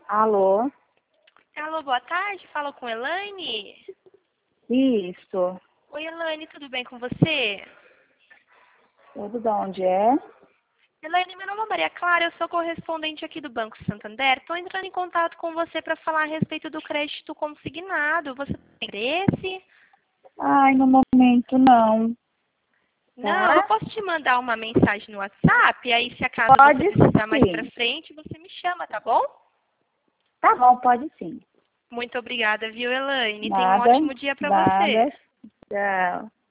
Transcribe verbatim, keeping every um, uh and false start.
Alô? Alô, boa tarde. Falo com Elaine. Isso. Oi, Elaine, tudo bem com você? Tudo de onde é? Elaine, meu nome é Maria Clara, eu sou correspondente aqui do Banco Santander. Estou entrando em contato com você para falar a respeito do crédito consignado. Você tem interesse? Ai, no momento não. Não, eu Tá? posso te mandar uma mensagem no WhatsApp, e aí se acaso você Pode precisar mais para sim. frente, você me chama, tá bom? Tá bom, pode sim. Muito obrigada, viu, Elaine? Tenha um Nada, ótimo dia para nada. você. Tchau.